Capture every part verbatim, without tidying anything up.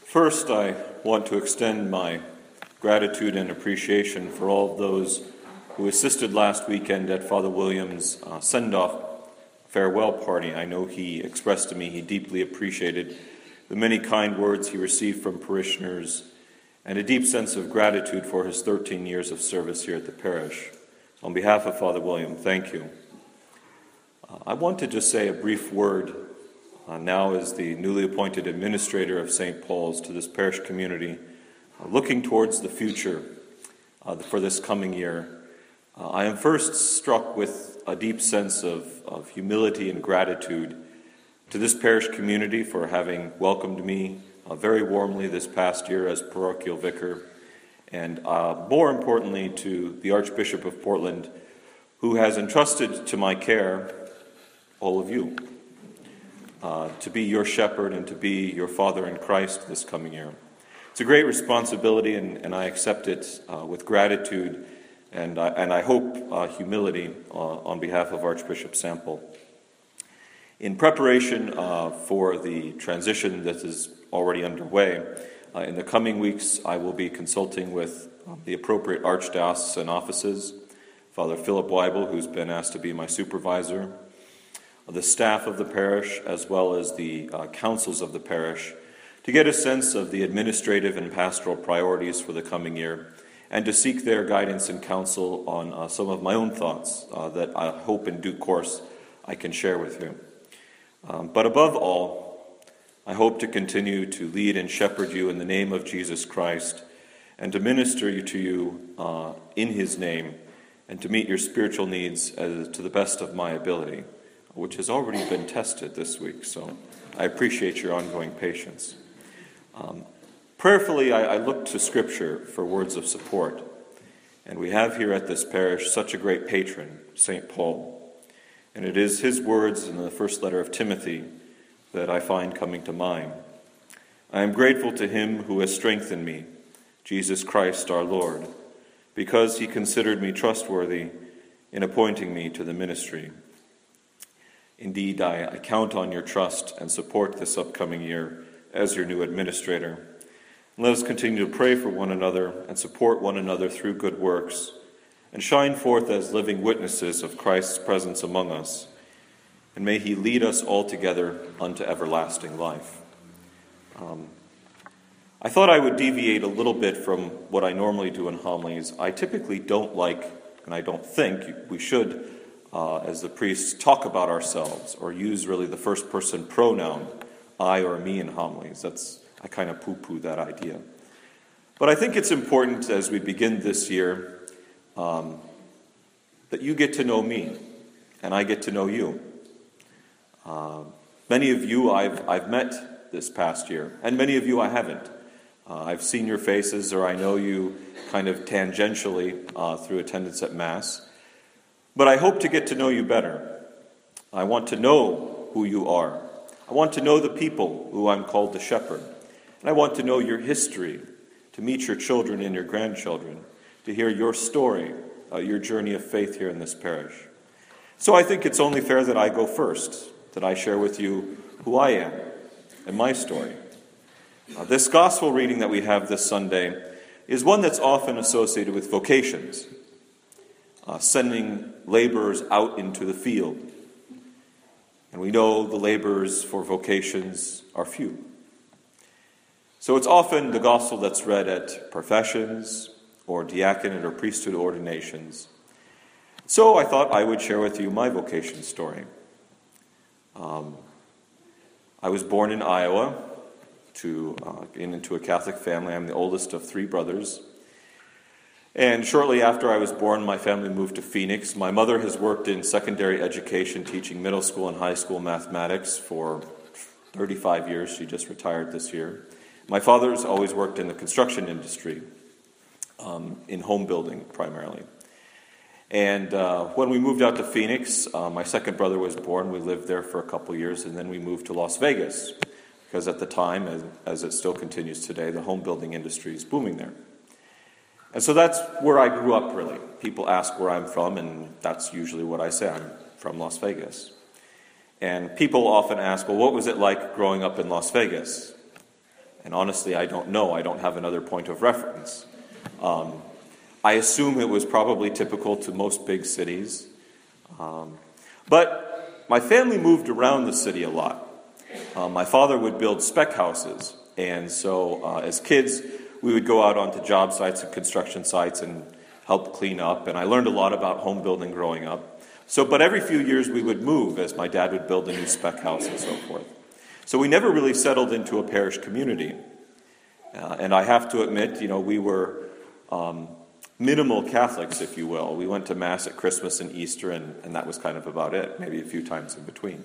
First, I want to extend my gratitude and appreciation for all of those who assisted last weekend at Father William's uh, send-off farewell party. I know he expressed to me he deeply appreciated the many kind words he received from parishioners and a deep sense of gratitude for his thirteen years of service here at the parish. On behalf of Father William, thank you. Uh, I want to just say a brief word uh, now as the newly appointed administrator of Saint Paul's to this parish community, uh, looking towards the future uh, for this coming year. Uh, I am first struck with a deep sense of, of humility and gratitude to this parish community for having welcomed me uh, very warmly this past year as parochial vicar, and uh, more importantly to the Archbishop of Portland, who has entrusted to my care all of you, uh, to be your shepherd and to be your father in Christ this coming year. It's a great responsibility, and, and I accept it uh, with gratitude and I, and I hope uh, humility uh, on behalf of Archbishop Sample. In preparation uh, for the transition that is already underway, uh, in the coming weeks I will be consulting with uh, the appropriate archdiocesan offices, Father Philip Weibel, who's been asked to be my supervisor, the staff of the parish, as well as the uh, councils of the parish, to get a sense of the administrative and pastoral priorities for the coming year, and to seek their guidance and counsel on uh, some of my own thoughts uh, that I hope in due course I can share with you. Um, but above all, I hope to continue to lead and shepherd you in the name of Jesus Christ and to minister to you uh, in his name and to meet your spiritual needs as, to the best of my ability, which has already been tested this week, so I appreciate your ongoing patience. Um, Prayerfully, I, I look to Scripture for words of support, and we have here at this parish such a great patron, Saint Paul, and it is his words in the first letter of Timothy that I find coming to mind. I am grateful to him who has strengthened me, Jesus Christ our Lord, because he considered me trustworthy in appointing me to the ministry. Indeed, I, I count on your trust and support this upcoming year as your new administrator. Let us continue to pray for one another and support one another through good works and shine forth as living witnesses of Christ's presence among us. And may he lead us all together unto everlasting life. Um, I thought I would deviate a little bit from what I normally do in homilies. I typically don't like, and I don't think we should, uh, as the priests, talk about ourselves or use really the first person pronoun, I or me, in homilies. That's I kind of poo-poo that idea. But I think it's important as we begin this year um, that you get to know me and I get to know you. Uh, many of you I've, I've met this past year, and many of you I haven't. Uh, I've seen your faces, or I know you kind of tangentially uh, through attendance at Mass. But I hope to get to know you better. I want to know who you are. I want to know the people who I'm called to shepherd. And I want to know your history, to meet your children and your grandchildren, to hear your story, uh, your journey of faith here in this parish. So I think it's only fair that I go first, that I share with you who I am and my story. Uh, this gospel reading that we have this Sunday is one that's often associated with vocations, uh, sending laborers out into the field. And we know the laborers for vocations are few. So it's often the gospel that's read at professions or diaconate or priesthood ordinations. So I thought I would share with you my vocation story. Um, I was born in Iowa to uh, into a Catholic family. I'm the oldest of three brothers. And shortly after I was born, my family moved to Phoenix. My mother has worked in secondary education, teaching middle school and high school mathematics for thirty-five years. She just retired this year. My father's always worked in the construction industry, um, in home building primarily. And uh, when we moved out to Phoenix, uh, my second brother was born. We lived there for a couple years, and then we moved to Las Vegas, because at the time, as, as it still continues today, the home building industry is booming there. And so that's where I grew up, really. People ask where I'm from, and that's usually what I say. I'm from Las Vegas. And people often ask, well, what was it like growing up in Las Vegas? And honestly, I don't know. I don't have another point of reference. Um, I assume it was probably typical to most big cities. Um, but my family moved around the city a lot. Uh, my father would build spec houses. And so uh, as kids, we would go out onto job sites and construction sites and help clean up. And I learned a lot about home building growing up. So, but every few years we would move as my dad would build a new spec house and so forth. So we never really settled into a parish community. Uh, and I have to admit, you know, we were um, minimal Catholics, if you will. We went to Mass at Christmas and Easter, and, and that was kind of about it, maybe a few times in between.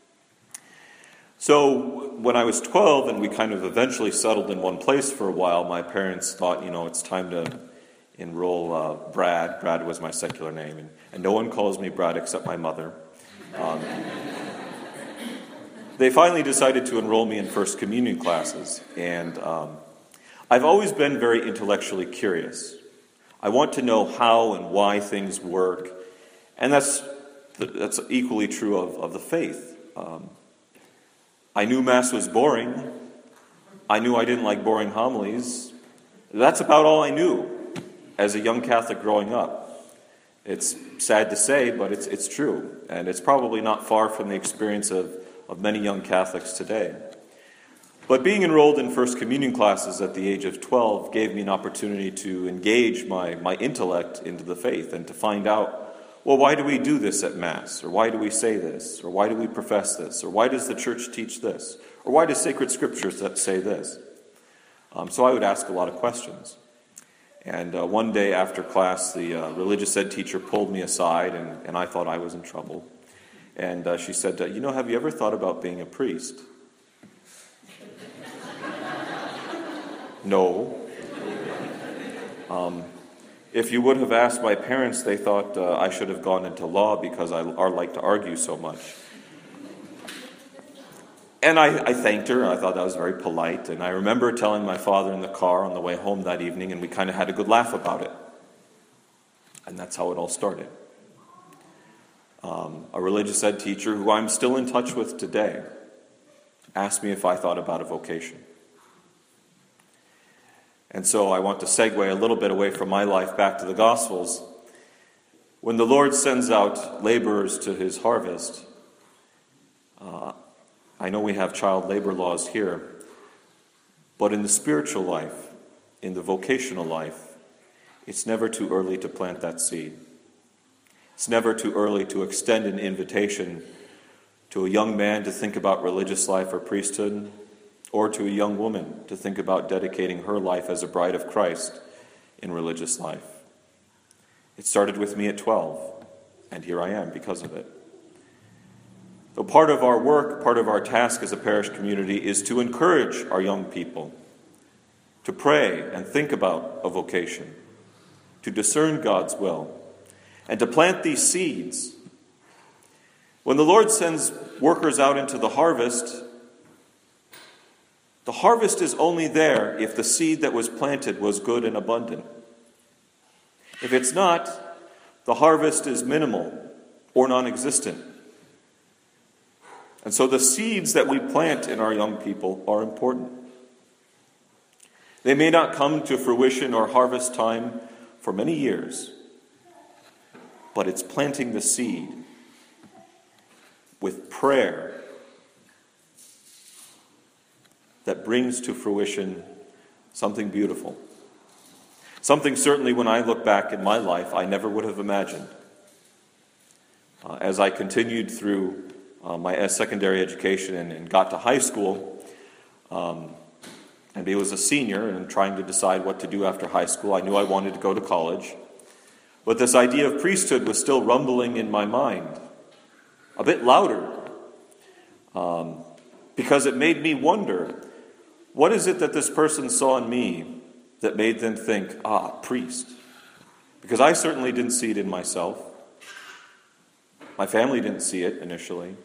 So when I was twelve and we kind of eventually settled in one place for a while, my parents thought, you know, it's time to enroll uh, Brad. Brad was my secular name, and, and no one calls me Brad except my mother. Um, they finally decided to enroll me in First Communion classes, and um, I've always been very intellectually curious. I want to know how and why things work, and that's that's equally true of, of the faith. Um, I knew Mass was boring. I knew I didn't like boring homilies. That's about all I knew as a young Catholic growing up. It's sad to say, but it's it's true. And it's probably not far from the experience of, of many young Catholics today. But being enrolled in First Communion classes at the age of twelve gave me an opportunity to engage my, my intellect into the faith and to find out, well, why do we do this at Mass? Or why do we say this? Or why do we profess this? Or why does the Church teach this? Or why does sacred scriptures say this? Um, so I would ask a lot of questions. And uh, one day after class, the uh, religious ed teacher pulled me aside, and, and I thought I was in trouble. And uh, she said, you know, have you ever thought about being a priest? No. Um, if you would have asked my parents, they thought uh, I should have gone into law because I, I like to argue so much. And I, I thanked her. I thought that was very polite. And I remember telling my father in the car on the way home that evening, and we kind of had a good laugh about it. And that's how it all started. Um, a religious ed teacher, who I'm still in touch with today, asked me if I thought about a vocation. And so I want to segue a little bit away from my life back to the Gospels. When the Lord sends out laborers to his harvest, uh, I know we have child labor laws here, but in the spiritual life, in the vocational life, it's never too early to plant that seed. It's never too early to extend an invitation to a young man to think about religious life or priesthood, or to a young woman to think about dedicating her life as a bride of Christ in religious life. It started with me at twelve, and here I am because of it. Though part of our work, part of our task as a parish community is to encourage our young people to pray and think about a vocation, to discern God's will, and to plant these seeds. When the Lord sends workers out into the harvest, the harvest is only there if the seed that was planted was good and abundant. If it's not, the harvest is minimal or non-existent. And so the seeds that we plant in our young people are important. They may not come to fruition or harvest time for many years, but it's planting the seed with prayer that brings to fruition something beautiful. Something certainly when I look back in my life, I never would have imagined. Uh, as I continued through uh, my secondary education and, and got to high school, um, and I was a senior and trying to decide what to do after high school, I knew I wanted to go to college. But this idea of priesthood was still rumbling in my mind, a bit louder, um, because it made me wonder, what is it that this person saw in me that made them think, ah, priest? Because I certainly didn't see it in myself. My family didn't see it initially.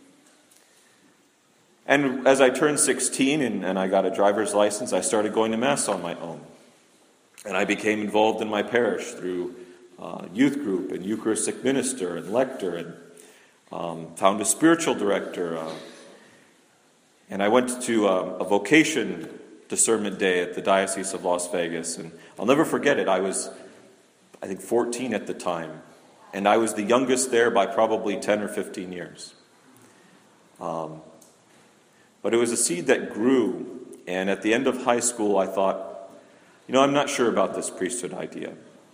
And as I turned sixteen and, and I got a driver's license, I started going to Mass on my own. And I became involved in my parish through uh, youth group and Eucharistic minister and lector, and um, found a spiritual director. Uh, and I went to um, a vocation discernment day at the Diocese of Las Vegas. And I'll never forget it. I was, I think, fourteen at the time. And I was the youngest there by probably ten or fifteen years. Um, but it was a seed that grew. And at the end of high school, I thought, you know, I'm not sure about this priesthood idea.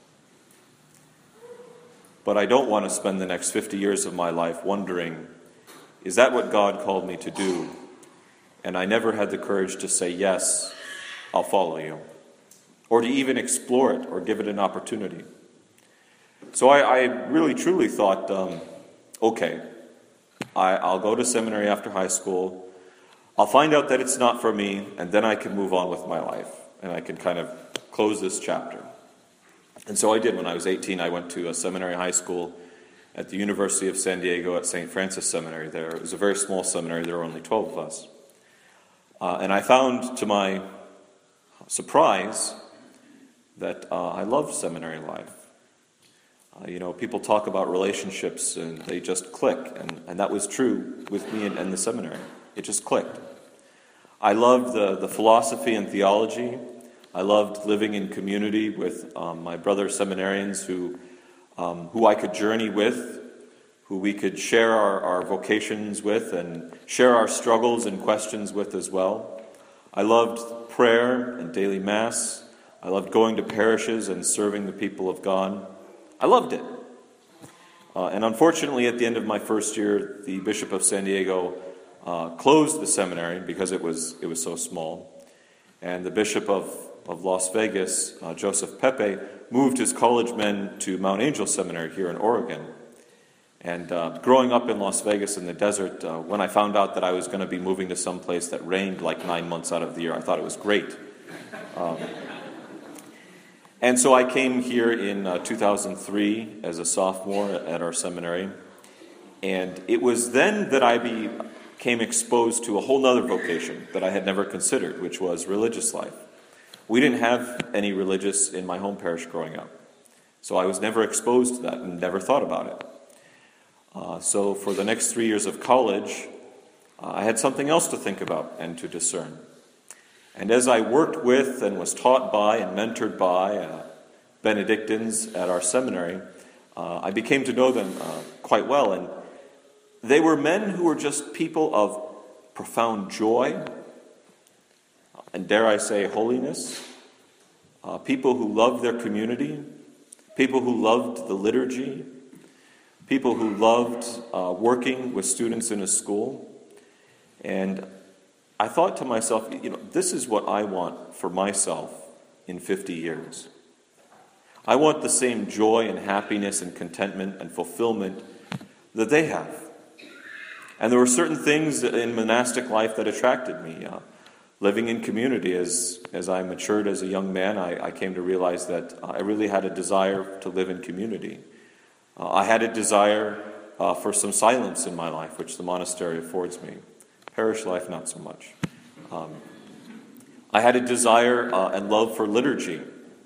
But I don't want to spend the next fifty years of my life wondering, is that what God called me to do? And I never had the courage to say, yes, I'll follow you. Or to even explore it or give it an opportunity. So I, I really truly thought, um, okay, I, I'll go to seminary after high school. I'll find out that it's not for me, and then I can move on with my life. And I can kind of close this chapter. And so I did. When I was eighteen, I went to a seminary high school at the University of San Diego at Saint Francis Seminary there. It was a very small seminary. There were only twelve of us. Uh, and I found, to my surprise, that uh, I loved seminary life. Uh, you know, people talk about relationships and they just click. And, and that was true with me and, and the seminary. It just clicked. I loved the, the philosophy and theology. I loved living in community with um, my brother seminarians who, um, who I could journey with, who we could share our, our vocations with and share our struggles and questions with as well. I loved prayer and daily mass. I loved going to parishes and serving the people of God. I loved it. Uh, and unfortunately, at the end of my first year, the Bishop of San Diego uh, closed the seminary because it was it was so small. And the Bishop of, of Las Vegas, uh, Joseph Pepe, moved his college men to Mount Angel Seminary here in Oregon. And uh, growing up in Las Vegas in the desert, uh, when I found out that I was going to be moving to some place that rained like nine months out of the year, I thought it was great. Um, and so I came here in uh, two thousand three as a sophomore at our seminary. And it was then that I became exposed to a whole other vocation that I had never considered, which was religious life. We didn't have any religious in my home parish growing up. So I was never exposed to that and never thought about it. Uh, so for the next three years of college, uh, I had something else to think about and to discern. And as I worked with and was taught by and mentored by uh, Benedictines at our seminary, uh, I became to know them uh, quite well. And they were men who were just people of profound joy, and dare I say holiness, uh, people who loved their community, people who loved the liturgy, people who loved uh, working with students in a school. And I thought to myself, you know, this is what I want for myself in fifty years. I want the same joy and happiness and contentment and fulfillment that they have. And there were certain things in monastic life that attracted me. Uh, living in community, as, as I matured as a young man, I, I came to realize that I really had a desire to live in community. Uh, I had a desire uh, for some silence in my life, which the monastery affords me. Parish life, not so much. Um, I had a desire uh, and love for liturgy.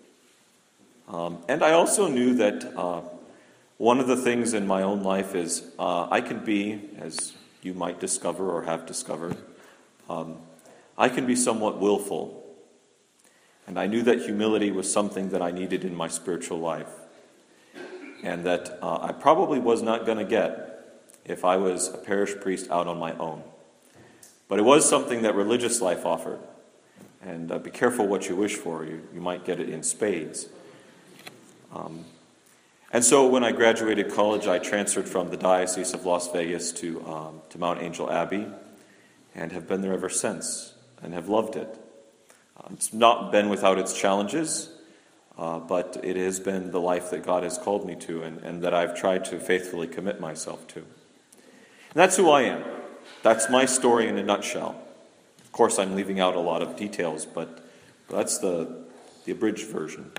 Um, and I also knew that uh, one of the things in my own life is uh, I can be, as you might discover or have discovered, um, I can be somewhat willful. And I knew that humility was something that I needed in my spiritual life. And that uh, I probably was not going to get if I was a parish priest out on my own. But it was something that religious life offered. And uh, be careful what you wish for. You, you might get it in spades. Um, and so when I graduated college, I transferred from the Diocese of Las Vegas to, um, to Mount Angel Abbey and have been there ever since and have loved it. Uh, it's not been without its challenges. Uh, but it has been the life that God has called me to and, and that I've tried to faithfully commit myself to. And that's who I am. That's my story in a nutshell. Of course, I'm leaving out a lot of details, but that's the, the abridged version.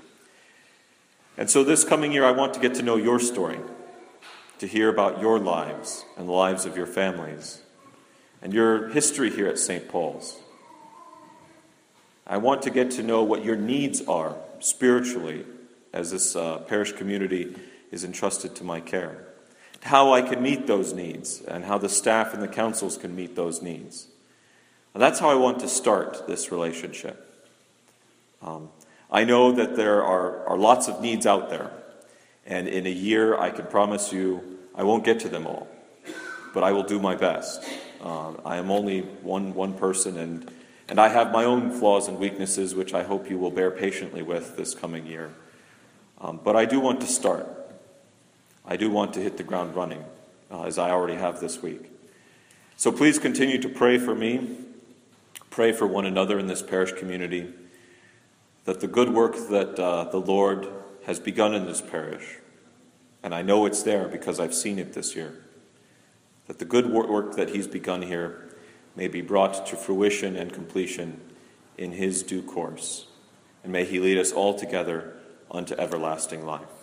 And so this coming year, I want to get to know your story, to hear about your lives and the lives of your families and your history here at Saint Paul's. I want to get to know what your needs are spiritually as this uh, parish community is entrusted to my care. How I can meet those needs and how the staff and the councils can meet those needs. And that's how I want to start this relationship. Um, I know that there are, are lots of needs out there, and in a year I can promise you I won't get to them all, but I will do my best. Uh, I am only one one person, and, and I have my own flaws and weaknesses, which I hope you will bear patiently with this coming year. Um, but I do want to start. I do want to hit the ground running, uh, as I already have this week. So please continue to pray for me, pray for one another in this parish community, that the good work that uh, the Lord has begun in this parish, and I know it's there because I've seen it this year, that the good work that he's begun here may be brought to fruition and completion in his due course. And may he lead us all together unto everlasting life.